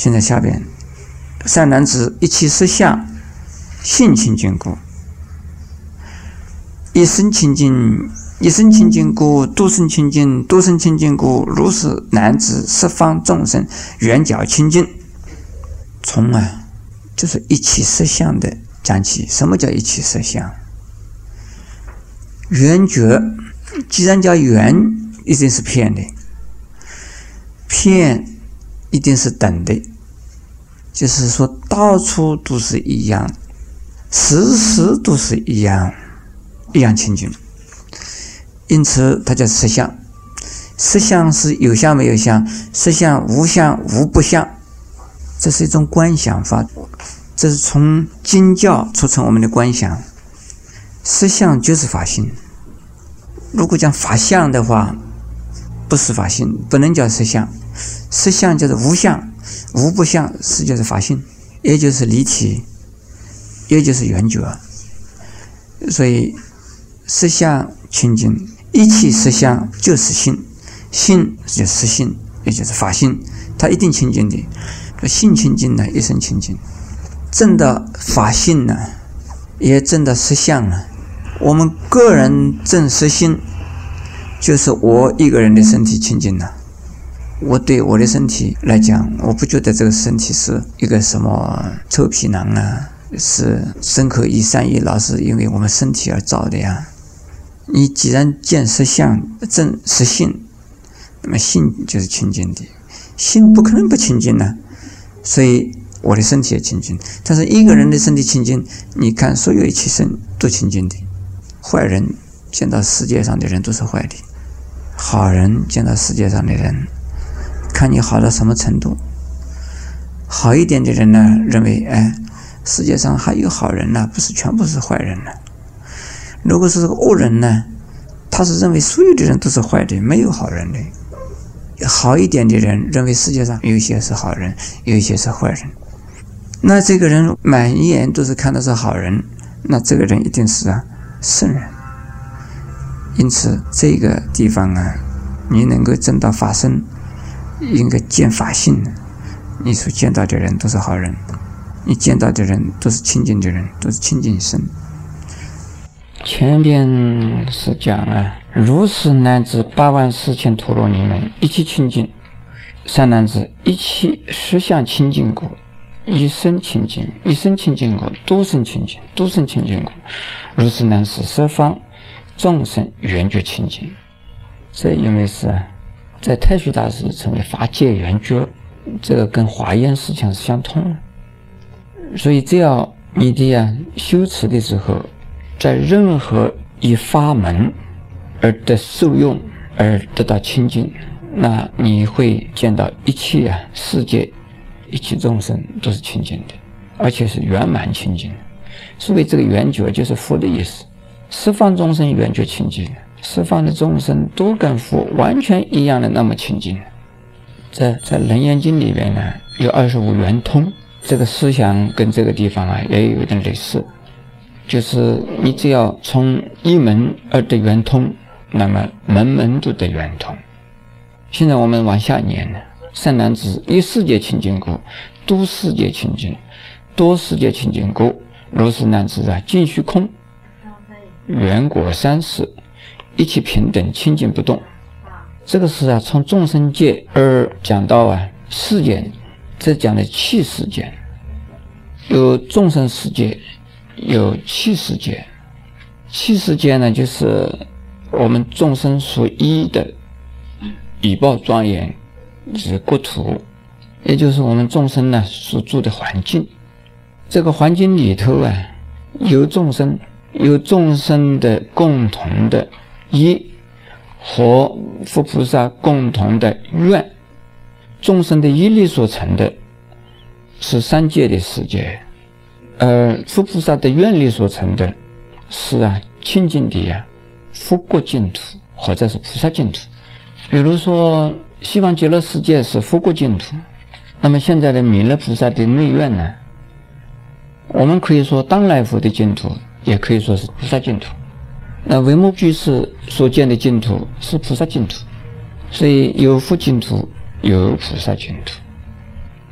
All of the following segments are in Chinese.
现在下边，善男子，一切实相，性清净故。一生清净，一生清净故；度生清净，度生清净故。如是男子，十方众生，圆觉清净。从就是一切实相的讲起。什么叫一切实相？圆觉，既然叫圆，一定是片的，片一定是等的，就是说到处都是一样，时时都是一样清净。因此它叫实相。实相是有相没有相，实相无相无不相，这是一种观想法，这是从经教促成我们的观想。实相就是法性，如果讲法相的话，不是法性，不能叫实相。实相就是无相无不相，是就是法性，也就是离体，也就是圆觉。所以实相清净，一切实相就是性，性就是实性，也就是法性，它一定清净的。性清净呢，一生清净。证到法性呢，也证到实相呢。我们个人证实性，就是我一个人的身体清净了。我对我的身体来讲，我不觉得这个身体是一个什么臭皮囊啊，是身口意三业老是因为我们身体而造的呀。你既然见实相，证实性，那么性就是清净的，性不可能不清净呢。所以我的身体也清净，但是一个人的身体清净，你看所有一切身都清净的。坏人见到世界上的人都是坏的，好人见到世界上的人，看你好到什么程度。好一点的人呢，认为世界上还有好人呢，不是全部是坏人呢。如果是个恶人呢，他是认为所有的人都是坏的，没有好人的。好一点的人认为世界上有一些是好人，有一些是坏人。那这个人满眼都是看到是好人，那这个人一定是圣人。因此这个地方你能够证到法身，应该见法性，你所见到的人都是好人，你见到的人都是清净的人，都是清净身。前边是讲如是男子84000陀罗尼门，一切清净。善男子，一切实相清净故，一生清净，一生清净故，多生清净，多生清净故。如是男子，十方众生圆觉清净。这因为是在太虚大师称为法界圆觉，这个跟华严思想是相通的。所以只要你的修持的时候，在任何一法门而得受用，而得到清净，那你会见到一切世界一切众生都是清净的，而且是圆满清净的。所谓这个圆觉就是佛的意思，十方众生圆觉清净，十方的众生都跟佛完全一样的那么清净。在楞严经里面有25圆通，这个思想跟这个地方也有一点类似，就是你只要从一门而得圆通，那么门门都得圆通。现在我们往下念善男子，一世界清净故，多世界清净，多世界清净故。如是男子尽虚空，圆果三世，一切平等清净不动。这个是从众生界而讲到世间，这讲的气世间，有众生世界，有气世界。气世界呢，就是我们众生所依的以报庄严，就是国土，也就是我们众生所住的环境。这个环境里头有众生，有众生的共同的依和佛菩萨共同的愿。众生的依力所成的是三界的世界，而佛菩萨的愿力所成的是清净的佛国净土，或者是菩萨净土。比如说西方极乐世界是佛国净土，那么现在的弥勒菩萨的内院呢，我们可以说当来佛的净土，也可以说是菩萨净土。那维摩居士所建的净土是菩萨净土，所以有佛净土，有菩萨净土。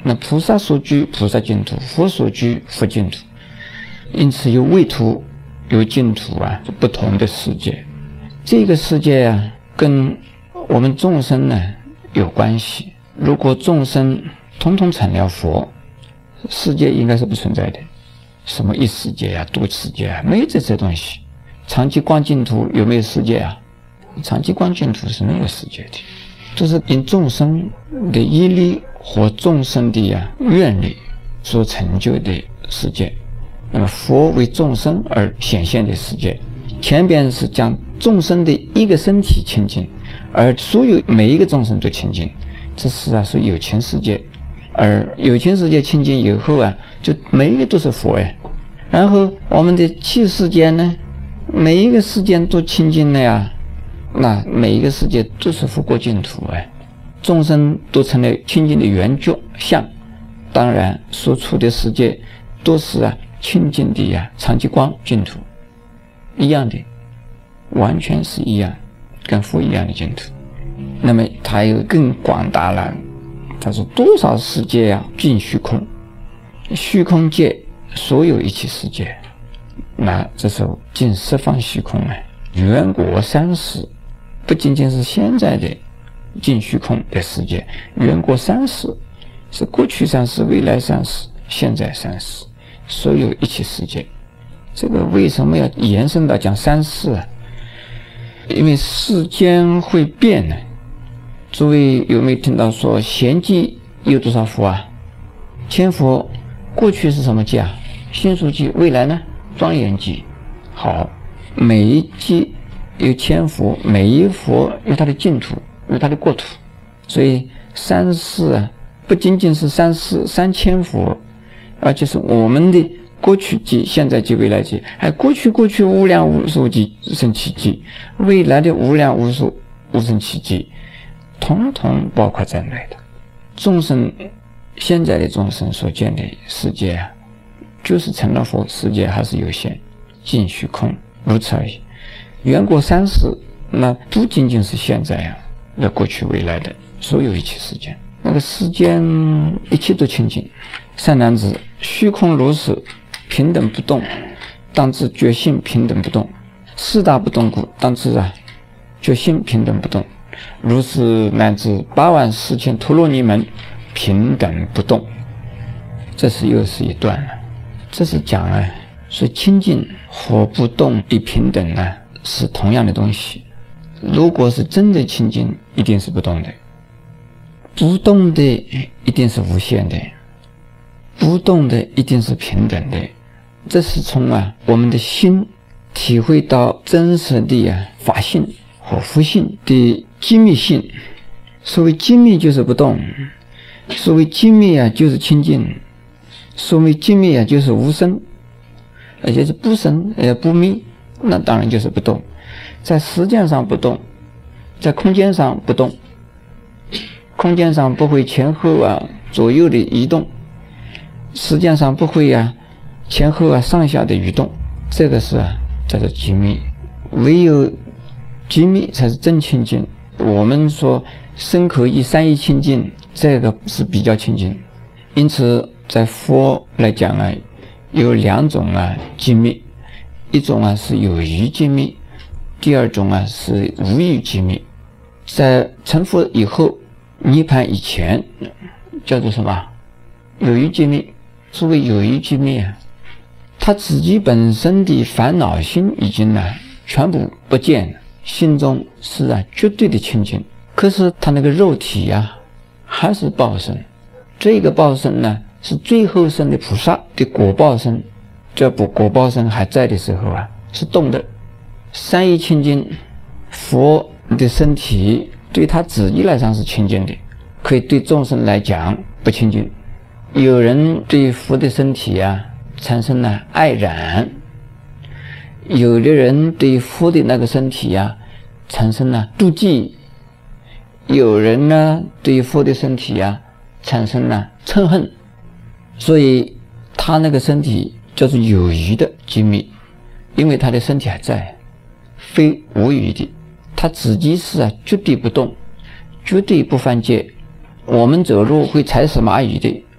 那菩萨所居菩萨净土，佛所居佛净土，因此有位土有净土啊，不同的世界。这个世界啊，跟我们众生呢有关系。如果众生统统成了佛，世界应该是不存在的。什么一世界啊，多世界啊，没有这些东西。长期光净土有没有世界啊？长期光净土是没有世界的，这是因众生的业力和众生的愿力所成就的世界。那么佛为众生而显现的世界，前边是将众生的一个身体清净，而所有每一个众生都清净，这是是有情世界。而有情世界清净以后啊，就每一个都是佛呀。然后我们的气世界呢，每一个世界都清净了呀，那每一个世界都是佛国净土哎，众生都成了清净的圆觉相。当然所处的世界都是清净的长期光净土，一样的，完全是一样，跟佛一样的净土。那么它又更广大了，它是多少世界尽虚空，虚空界所有一切世界，那这是尽十方虚空远过三世，不仅仅是现在的尽虚空的世界，远过三世，是过去三世、未来三世、现在三世，所有一切世界。这个为什么要延伸到讲三世啊？因为世间会变呢。诸位有没有听到说贤迹有多少佛啊？千佛，过去是什么迹啊？心术迹。未来呢？庄严迹。好，每一迹有千佛，每一佛有它的净土，有它的国土。所以三世不仅仅是三世3000佛，而且是我们的过去迹、现在迹、未来迹，还过去无量无数迹生起迹，未来的无量无数无生起迹，统统包括在内的。众生现在的众生所见的世界就是成了佛世界，还是有限，尽虚空，如此而已。远过三世，那不仅仅是现在那过去未来的所有一切世间，那个世间一切都清净。善男子，虚空如是，平等不动，当知觉性平等不动。四大不动故，当知觉性平等不动。如是乃至84000陀罗尼门平等不动。这是又是一段了。这是讲说清净和不动与平等是同样的东西。如果是真的清净，一定是不动的；不动的一定是无限的；不动的一定是平等的。这是从我们的心体会到真实的法性和佛性的机密性。所谓机密就是不动，所谓机密就是清净，所谓机密就是无生，而且是不生也不灭，那当然就是不动。在时间上不动，在空间上不动，空间上不会前后左右的移动，时间上不会前后上下的移动，这个是叫做机密。唯有机密才是真清净。我们说身口意三业清净，这个是比较清净。因此在佛来讲有两种机密，一种是有余机密，第二种是无余机密。在成佛以后，涅槃以前叫做什么？有余机密。所谓有余机密他自己本身的烦恼心已经全部不见了，心中是绝对的清净。可是他那个肉体还是报身，这个报身是最后生的菩萨的果报身。这部果报身还在的时候是动的。三业清净，佛的身体对他自己来讲是清净的，可以对众生来讲不清净。有人对佛的身体产生了爱染，有的人对佛的那个身体产生了妒忌，有人对佛的身体产生了嗔恨。所以他那个身体叫做有余的机密，因为他的身体还在，非无余的。他自己是绝对不动，绝对不犯戒。我们走路会踩死蚂蚁的，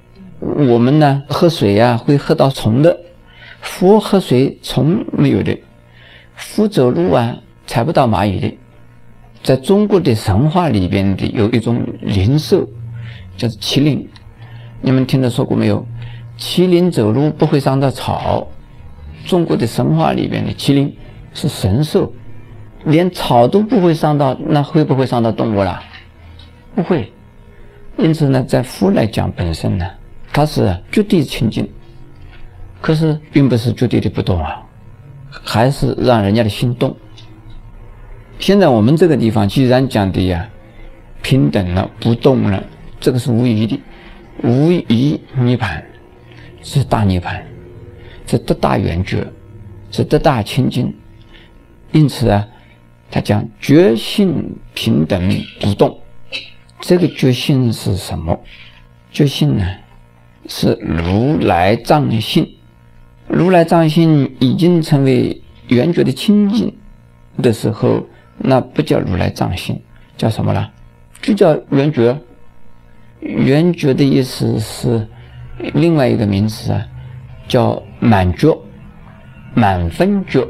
我们呢喝水啊会喝到虫的，佛喝水虫没有的，佛走路啊踩不到蚂蚁的。在中国的神话里边的有一种灵兽叫做麒麟，你们听说过没有？麒麟走路不会伤到草，中国的神话里边的麒麟是神兽，连草都不会伤到，那会不会伤到动物啦？不会。因此呢，在佛来讲本身呢，它是绝对清净，可是并不是绝对的不动啊，还是让人家的心动。现在我们这个地方既然讲的呀平等了不动了，这个是无疑的，无疑涅槃是大涅槃，是得大圆觉，是得大清净。因此啊，他讲觉性平等不动。这个觉性是什么？觉性呢是如来藏性，如来藏性已经成为圆觉的清净的时候，那不叫如来藏性，叫什么了？就叫圆觉。圆觉的意思是另外一个名词啊，叫满觉、满分觉。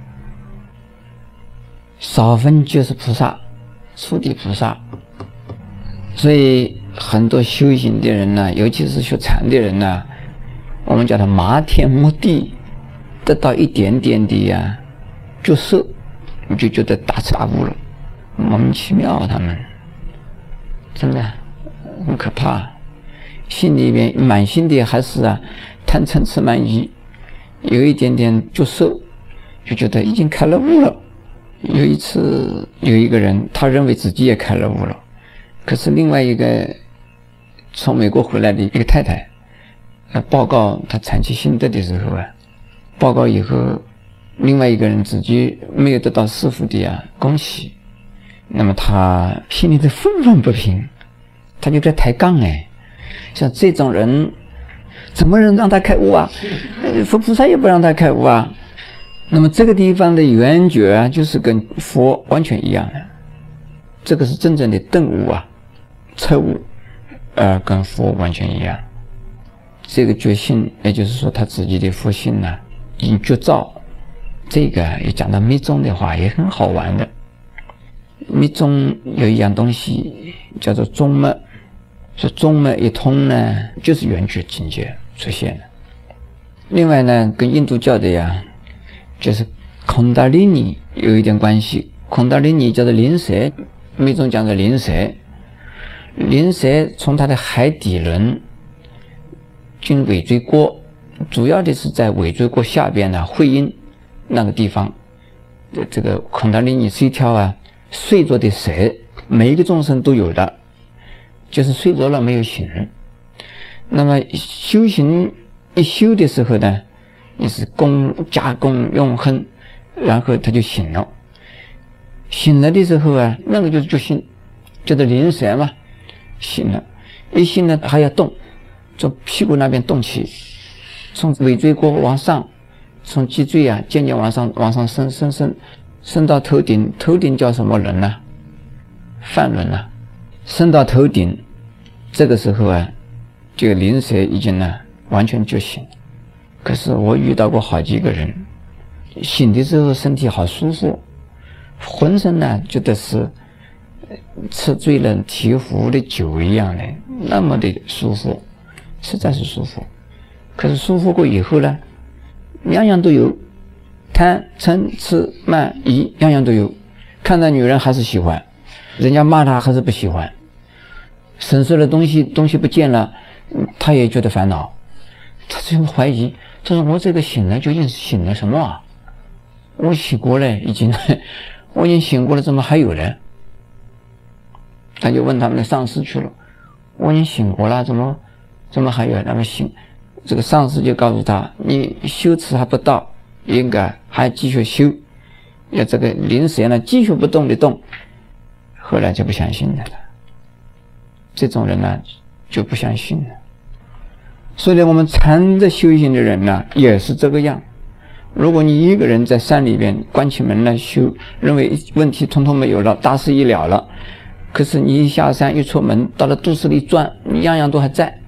少分就是菩萨，初地菩萨。所以很多修行的人呢，尤其是学禅的人呢，我们叫他麻天摸地，得到一点点的呀觉色，你就觉得大彻悟了，莫名其妙，他们真的很可怕，心里面满心的还是啊贪嗔痴慢疑，有一点点觉色，就觉得已经开了悟了。有一次有一个人，他认为自己也开了悟了，可是另外一个从美国回来的一个太太报告他产期心得的时候啊，报告以后另外一个人自己没有得到师父的恭喜，那么他心里的愤愤不平，他就在抬杠像这种人怎么能让他开悟啊？佛菩萨也不让他开悟啊。那么这个地方的圆觉啊，就是跟佛完全一样的，这个是真正的顿悟啊，彻悟，跟佛完全一样。这个觉性，也就是说他自己的佛性呢，已经觉照。这个也讲到密宗的话，也很好玩的。密宗有一样东西叫做中脉，说中脉一通呢，就是圆觉境界出现了。另外呢，跟印度教的呀，就是空达利尼有一点关系。空达利尼叫做灵蛇，密宗讲的灵蛇。灵蛇从它的海底轮进尾椎郭，主要的是在尾椎郭下边呢，会阴那个地方。这个空达利尼是一条睡着的蛇，每一个众生都有的，就是睡着了没有醒。那么修行一修的时候呢，你是加功用恨，然后他就醒了。醒了的时候那个就是觉醒，叫做灵蛇嘛。醒了，一醒了还要动，从屁股那边动起，从尾椎郭往上，从脊椎渐渐往上升到头顶。头顶叫什么轮呢？梵轮啊。升到头顶，这个时候这个灵蛇已经完全觉醒。可是我遇到过好几个人，醒的时候身体好舒服，浑身觉得是吃醉了醍醐的酒一样的，那么的舒服，实在是舒服。可是舒服过以后呢，样样都有，贪嗔痴慢疑样样都有。看到女人还是喜欢，人家骂他还是不喜欢，省事的东西不见了，他也觉得烦恼。他最后怀疑，他说我这个醒了究竟是醒了什么啊？我醒过了我已经醒过了，怎么还有呢？他就问他们的上师去了，我已经醒过了，怎么还有？那么这个上师就告诉他，你修持还不到，应该还继续修，要这个灵蛇呢继续不动的动。后来就不相信了，这种人就不相信了。所以我们禅的修行的人也是这个样。如果你一个人在山里边关起门来修，认为问题统统没有了，大事一了了，可是你一下山一出门，到了都市里转，你样样都还在，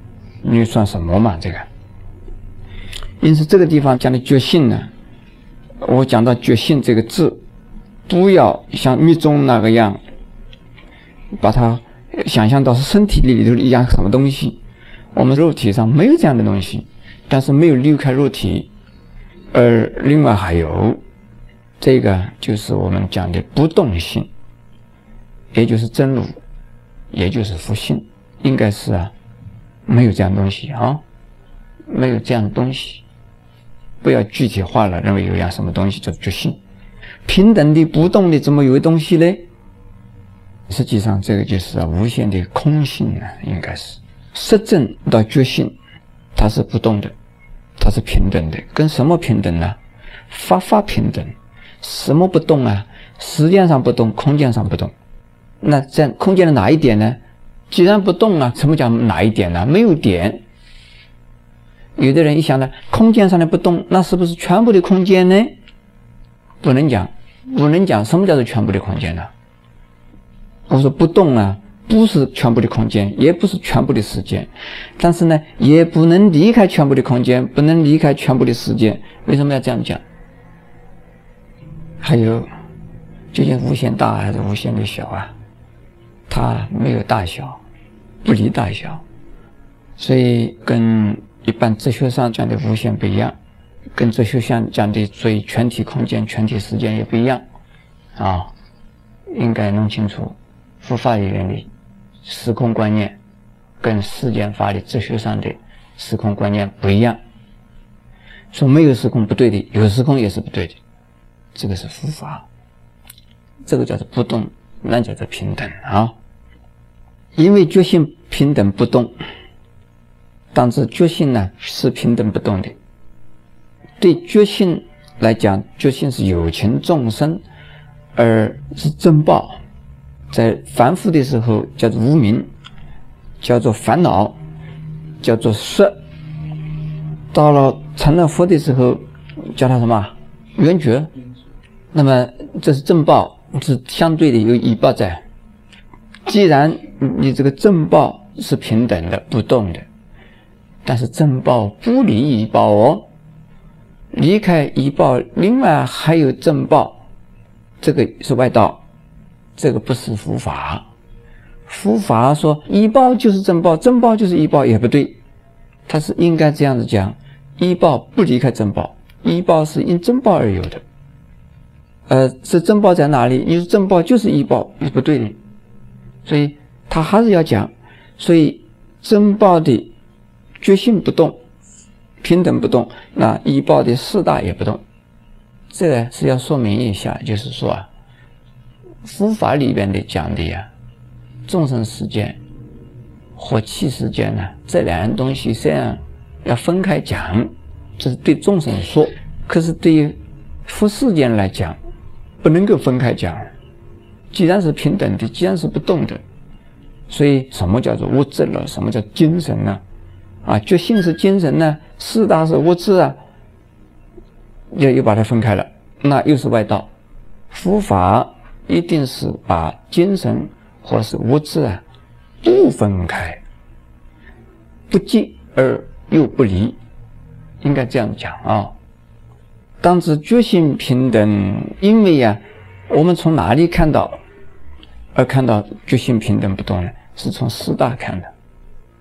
你算什么嘛？这个。因此这个地方讲的觉性呢，我讲到觉性这个字，不要像密宗那个样，把它想象到是身体里头一样什么东西。我们肉体上没有这样的东西，但是没有离开肉体。而另外还有这个就是我们讲的不动性，也就是真如，也就是佛性，应该是没有这样东西啊，没有这样东西。不要具体化了，认为有样什么东西叫觉性。平等的不动的怎么有个东西呢？实际上这个就是无限的空性应该是实证到觉性，它是不动的，它是平等的。跟什么平等呢？法平等。什么不动啊？时间上不动，空间上不动。那在空间的哪一点呢？既然不动什么叫哪一点呢？没有点。有的人一想呢，空间上的不动，那是不是全部的空间呢？不能讲，不能讲。什么叫做全部的空间呢？我说不动不是全部的空间，也不是全部的时间，但是呢，也不能离开全部的空间，不能离开全部的时间。为什么要这样讲？还有，究竟无限大还是无限的小它没有大小，不离大小，所以跟一般哲学上讲的无限不一样，跟哲学上讲的所以全体空间、全体时间也不一样应该弄清楚。佛法里面的时空观念跟世间法的哲学上的时空观念不一样。说没有时空不对的，有时空也是不对的，这个是佛法，这个叫做不动，那叫做平等因为觉性平等不动，当知觉性是平等不动的。对觉性来讲，觉性是有情众生，而是正报。在凡夫的时候叫做无明，叫做烦恼，叫做色。到了成了佛的时候叫它什么？缘觉。那么这是正报，是相对的有依报在。既然你这个正报是平等的不动的，但是正报不离依报离开依报另外还有正报，这个是外道，这个不是佛法。佛法说依报就是正报，正报就是依报，也不对。它是应该这样子讲，依报不离开正报，依报是因正报而有的。这正报在哪里？你说正报就是依报，也不对的。所以他还是要讲，所以正报的觉性不动，平等不动，那依报的四大也不动。这个是要说明一下，就是说佛法里边的讲的众生世间和气世间这两样东西虽然要分开讲，这是对众生说，可是对于佛世间来讲不能够分开讲。既然是平等的，既然是不动的，所以什么叫做物质了？什么叫精神呢？觉性是精神呢，四大是物质又把它分开了，那又是外道。佛法一定是把精神或是物质不分开，不进而又不离，应该这样讲当知觉性平等，因为我们从哪里看到而看到觉性平等不动呢？是从四大看的。